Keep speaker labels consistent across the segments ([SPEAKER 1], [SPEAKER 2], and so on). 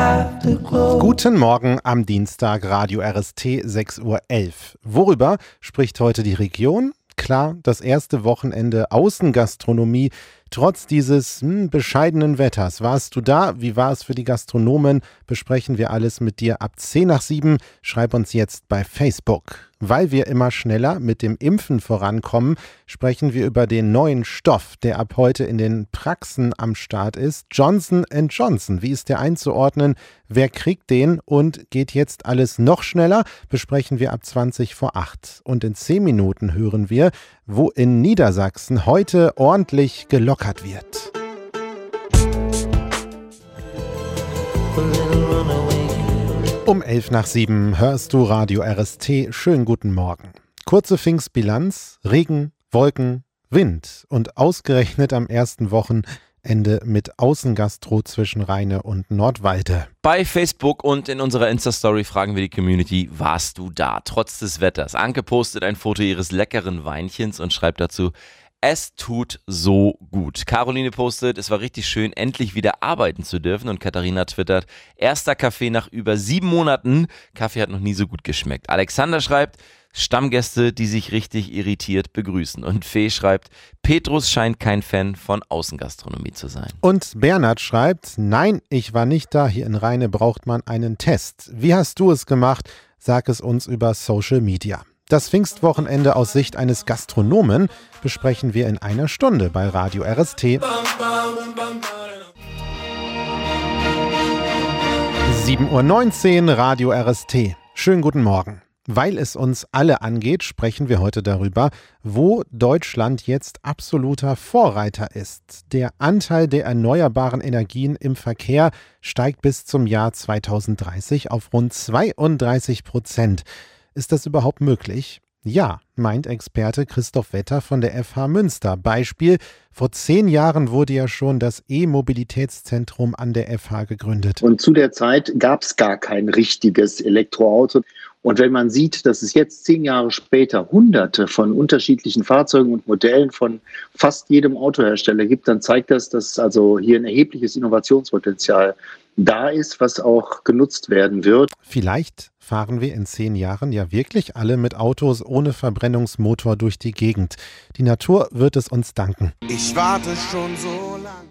[SPEAKER 1] Guten Morgen am Dienstag, Radio RST 6:11 Uhr. Worüber spricht heute die Region? Klar, das erste Wochenende Außengastronomie. Trotz dieses bescheidenen Wetters. Warst du da? Wie war es für die Gastronomen? Besprechen wir alles mit dir ab 6:10. Schreib uns jetzt bei Facebook. Weil wir immer schneller mit dem Impfen vorankommen, sprechen wir über den neuen Stoff, der ab heute in den Praxen am Start ist. Johnson & Johnson. Wie ist der einzuordnen? Wer kriegt den? Und geht jetzt alles noch schneller? Besprechen wir ab 7:20. Und in 10 Minuten hören wir, wo in Niedersachsen heute ordentlich gelockert wird. Um 7:11 hörst du Radio RST. Schönen guten Morgen. Kurze Pfingstbilanz, Regen, Wolken, Wind und ausgerechnet am ersten Wochenende mit Außengastro zwischen Rheine und Nordwalde.
[SPEAKER 2] Bei Facebook und in unserer Insta-Story fragen wir die Community, warst du da, trotz des Wetters? Anke postet ein Foto ihres leckeren Weinchens und schreibt dazu, es tut so gut. Caroline postet, es war richtig schön, endlich wieder arbeiten zu dürfen. Und Katharina twittert, erster Kaffee nach über 7 Monaten. Kaffee hat noch nie so gut geschmeckt. Alexander schreibt, Stammgäste, die sich richtig irritiert begrüßen. Und Fee schreibt, Petrus scheint kein Fan von Außengastronomie zu sein.
[SPEAKER 1] Und Bernhard schreibt, nein, ich war nicht da. Hier in Rheine braucht man einen Test. Wie hast du es gemacht? Sag es uns über Social Media. Das Pfingstwochenende aus Sicht eines Gastronomen besprechen wir in einer Stunde bei Radio RST. 7:19 Uhr, Radio RST. Schönen guten Morgen. Weil es uns alle angeht, sprechen wir heute darüber, wo Deutschland jetzt absoluter Vorreiter ist. Der Anteil der erneuerbaren Energien im Verkehr steigt bis zum Jahr 2030 auf rund 32%. Ist das überhaupt möglich? Ja, meint Experte Christoph Wetter von der FH Münster. Beispiel, vor 10 Jahren wurde ja schon das E-Mobilitätszentrum an der FH gegründet.
[SPEAKER 3] Und zu der Zeit gab es gar kein richtiges Elektroauto. Und wenn man sieht, dass es jetzt 10 Jahre später Hunderte von unterschiedlichen Fahrzeugen und Modellen von fast jedem Autohersteller gibt, dann zeigt das, dass also hier ein erhebliches Innovationspotenzial da ist, was auch genutzt werden wird.
[SPEAKER 1] Vielleicht fahren wir in 10 Jahren ja wirklich alle mit Autos ohne Verbrennungsmotor durch die Gegend. Die Natur wird es uns danken.
[SPEAKER 4] Ich warte schon so lang.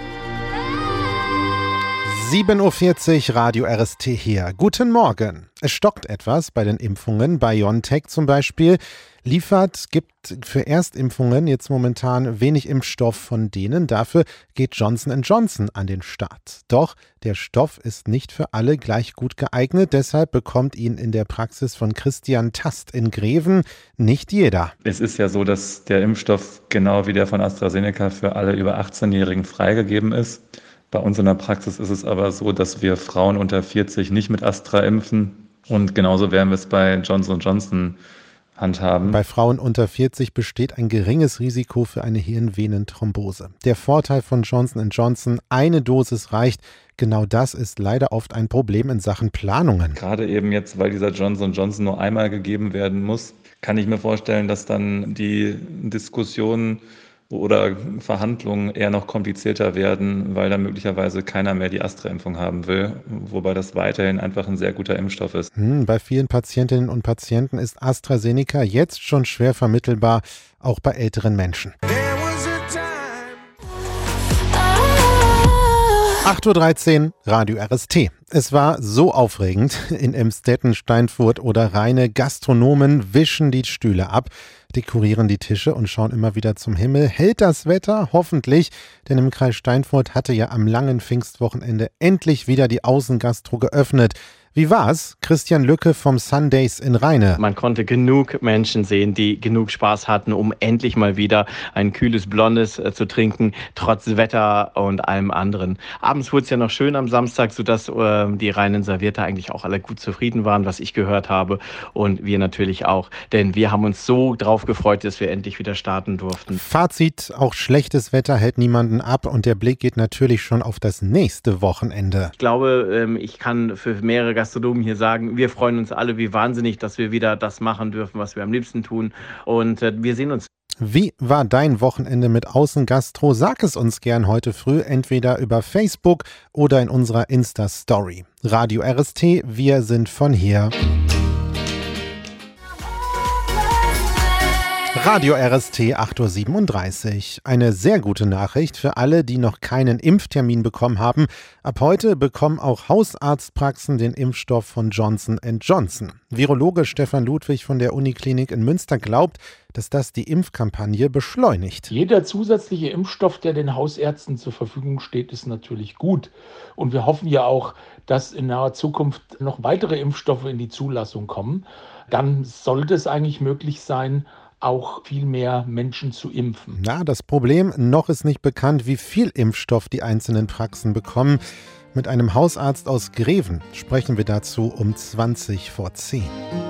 [SPEAKER 1] 7:40 Uhr, Radio RST hier. Guten Morgen. Es stockt etwas bei den Impfungen. BioNTech zum Beispiel gibt für Erstimpfungen jetzt momentan wenig Impfstoff von denen. Dafür geht Johnson & Johnson an den Start. Doch der Stoff ist nicht für alle gleich gut geeignet. Deshalb bekommt ihn in der Praxis von Christian Tast in Greven nicht jeder.
[SPEAKER 5] Es ist ja so, dass der Impfstoff genau wie der von AstraZeneca für alle über 18-Jährigen freigegeben ist. Bei uns in der Praxis ist es aber so, dass wir Frauen unter 40 nicht mit Astra impfen. Und genauso werden wir es bei Johnson & Johnson handhaben.
[SPEAKER 1] Bei Frauen unter 40 besteht ein geringes Risiko für eine Hirnvenenthrombose. Der Vorteil von Johnson & Johnson, eine Dosis reicht. Genau das ist leider oft ein Problem in Sachen Planungen.
[SPEAKER 5] Gerade eben jetzt, weil dieser Johnson & Johnson nur einmal gegeben werden muss, kann ich mir vorstellen, dass dann die Diskussionen oder Verhandlungen eher noch komplizierter werden, weil dann möglicherweise keiner mehr die Astra-Impfung haben will, wobei das weiterhin einfach ein sehr guter Impfstoff ist.
[SPEAKER 1] Bei vielen Patientinnen und Patienten ist AstraZeneca jetzt schon schwer vermittelbar, auch bei älteren Menschen. 8:13 Uhr, Radio RST. Es war so aufregend. In Emstetten, Steinfurt oder Rheine, Gastronomen wischen die Stühle ab, dekorieren die Tische und schauen immer wieder zum Himmel. Hält das Wetter? Hoffentlich, denn im Kreis Steinfurt hatte ja am langen Pfingstwochenende endlich wieder die Außengastro geöffnet. Wie war's? Christian Lücke vom Sundays in Rheine.
[SPEAKER 6] Man konnte genug Menschen sehen, die genug Spaß hatten, um endlich mal wieder ein kühles Blondes zu trinken, trotz Wetter und allem anderen. Abends wurde es ja noch schön am Samstag, sodass die reinen Servierter eigentlich auch alle gut zufrieden waren, was ich gehört habe. Und wir natürlich auch, denn wir haben uns so drauf gefreut, dass wir endlich wieder starten durften.
[SPEAKER 1] Fazit, auch schlechtes Wetter hält niemanden ab und der Blick geht natürlich schon auf das nächste Wochenende.
[SPEAKER 6] Ich glaube, ich kann für mehrere Gastronomen hier sagen, wir freuen uns alle wie wahnsinnig, dass wir wieder das machen dürfen, was wir am liebsten tun. Und wir sehen uns.
[SPEAKER 1] Wie war dein Wochenende mit Außengastro? Sag es uns gern heute früh, entweder über Facebook oder in unserer Insta-Story. Radio RST, wir sind von hier. Radio RST 8.37 Uhr. Eine sehr gute Nachricht für alle, die noch keinen Impftermin bekommen haben. Ab heute bekommen auch Hausarztpraxen den Impfstoff von Johnson & Johnson. Virologe Stefan Ludwig von der Uniklinik in Münster glaubt, dass das die Impfkampagne beschleunigt.
[SPEAKER 7] Jeder zusätzliche Impfstoff, der den Hausärzten zur Verfügung steht, ist natürlich gut. Und wir hoffen ja auch, dass in naher Zukunft noch weitere Impfstoffe in die Zulassung kommen. Dann sollte es eigentlich möglich sein, auch viel mehr Menschen zu impfen.
[SPEAKER 1] Das Problem, noch ist nicht bekannt, wie viel Impfstoff die einzelnen Praxen bekommen. Mit einem Hausarzt aus Greven sprechen wir dazu um 20 vor 10.